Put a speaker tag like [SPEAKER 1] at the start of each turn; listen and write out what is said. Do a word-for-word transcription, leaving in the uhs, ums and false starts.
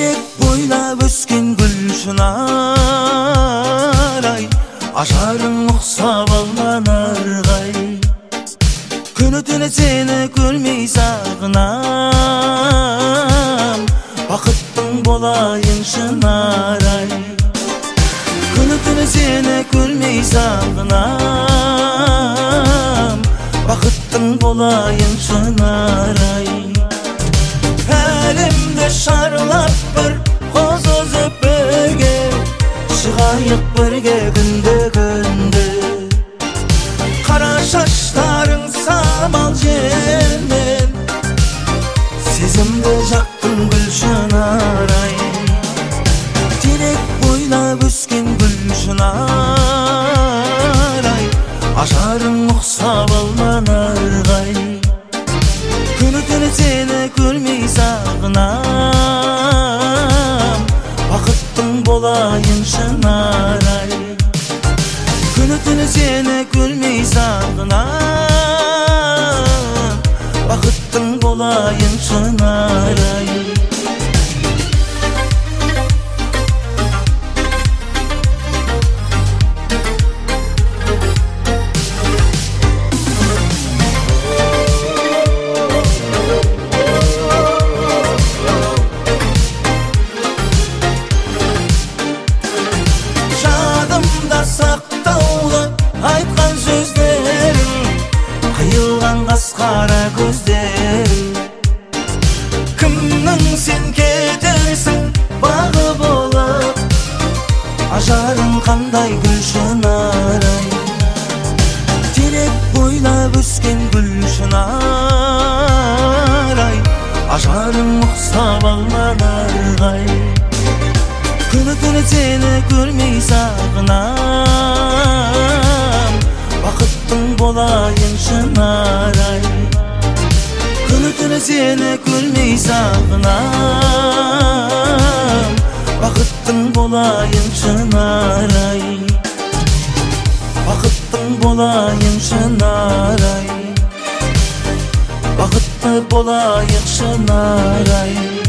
[SPEAKER 1] Терек бойлап өскен гүл шынарай, ажарың ұқсап алманарғай. Күні түні сені көрмей сағынам, бақыттың болайын шынарай. Күні түні сені көрмей сағынам, бақыттың болайын шынарай. Әлемді шарлап бір қоз өзіп бірге, шығайық бірге күнді күнді. Қара шаштарың самал желмен, сезімді жақтың гүл шынарай. Терек бойлап өскен гүл шынарай, ажарың ұқсап алманарғай. Күні түні сені көрмей сағынам, бақыттың болайын шынарай. Күні түні сені көрмей сағынам, бақыттың болайын шынарай. Сақтаулы айтқан сөздерің, қиылған қасқара көздерің. Кімнің сен кетерсің бағы болып, ажарың қандай гүл шынарай. Терек бойлап өскен гүл шынарай, ажарың ұқсап алманарғай. Күні түні сені көрмей сағынам, бақыттың болайын шынарай. Күні түні сені көрмей сағынам, бақыттың болайын шынарай. Бақыттың болайын шынарай, бақытты болайық шынарай.